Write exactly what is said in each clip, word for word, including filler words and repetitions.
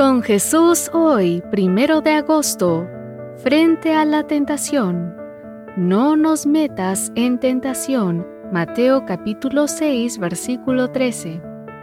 Con Jesús hoy, primero de agosto, frente a la tentación. No nos metas en tentación. Mateo capítulo seis, versículo trece.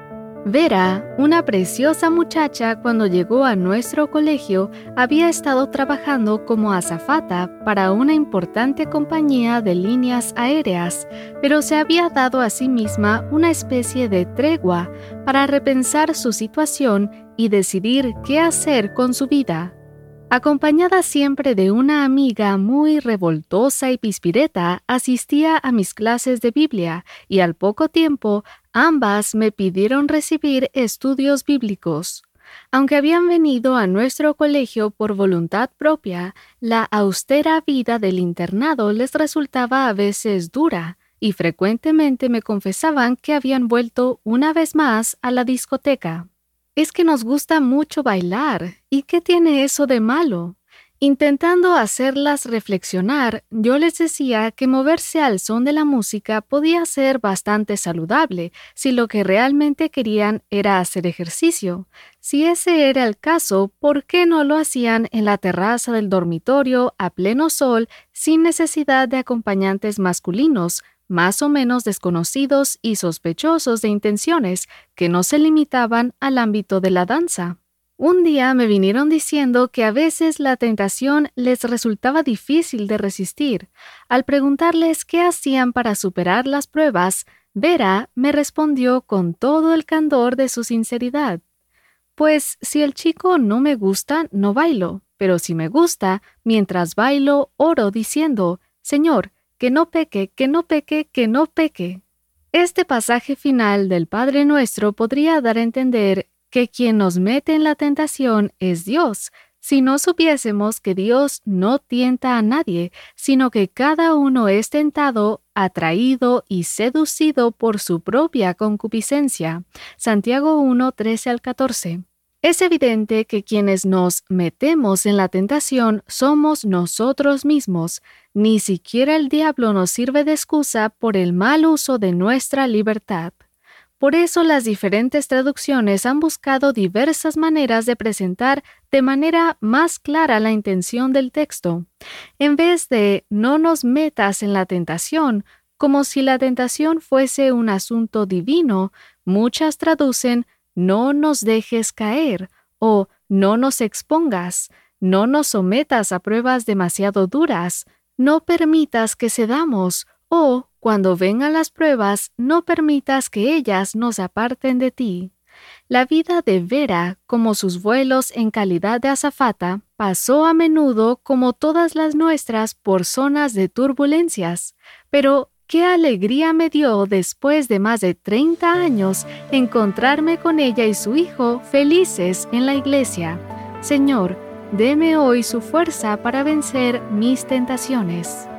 Vera, una preciosa muchacha, cuando llegó a nuestro colegio, había estado trabajando como azafata para una importante compañía de líneas aéreas, pero se había dado a sí misma una especie de tregua para repensar su situación y decidir qué hacer con su vida. Acompañada siempre de una amiga muy revoltosa y pispireta, asistía a mis clases de Biblia y al poco tiempo ambas me pidieron recibir estudios bíblicos. Aunque habían venido a nuestro colegio por voluntad propia, la austera vida del internado les resultaba a veces dura y frecuentemente me confesaban que habían vuelto una vez más a la discoteca. Es que nos gusta mucho bailar. ¿Y qué tiene eso de malo? Intentando hacerlas reflexionar, yo les decía que moverse al son de la música podía ser bastante saludable si lo que realmente querían era hacer ejercicio. Si ese era el caso, ¿por qué no lo hacían en la terraza del dormitorio a pleno sol sin necesidad de acompañantes masculinos, más o menos desconocidos y sospechosos de intenciones que no se limitaban al ámbito de la danza? Un día me vinieron diciendo que a veces la tentación les resultaba difícil de resistir. Al preguntarles qué hacían para superar las pruebas, Vera me respondió con todo el candor de su sinceridad. Pues si el chico no me gusta, no bailo, pero si me gusta, mientras bailo, oro diciendo, Señor, que no peque, que no peque, que no peque. Este pasaje final del Padre Nuestro podría dar a entender que quien nos mete en la tentación es Dios, si no supiésemos que Dios no tienta a nadie, sino que cada uno es tentado, atraído y seducido por su propia concupiscencia. Santiago uno, trece al catorce. Es evidente que quienes nos metemos en la tentación somos nosotros mismos. Ni siquiera el diablo nos sirve de excusa por el mal uso de nuestra libertad. Por eso las diferentes traducciones han buscado diversas maneras de presentar de manera más clara la intención del texto. En vez de «no nos metas en la tentación», como si la tentación fuese un asunto divino, muchas traducen «no nos dejes caer» o «no nos expongas», «no nos sometas a pruebas demasiado duras», «no permitas que cedamos» o «cuando vengan las pruebas, no permitas que ellas nos aparten de ti». La vida de Vera, como sus vuelos en calidad de azafata, pasó a menudo, como todas las nuestras, por zonas de turbulencias. Pero qué alegría me dio, después de más de treinta años, encontrarme con ella y su hijo felices en la iglesia. Señor, deme hoy su fuerza para vencer mis tentaciones.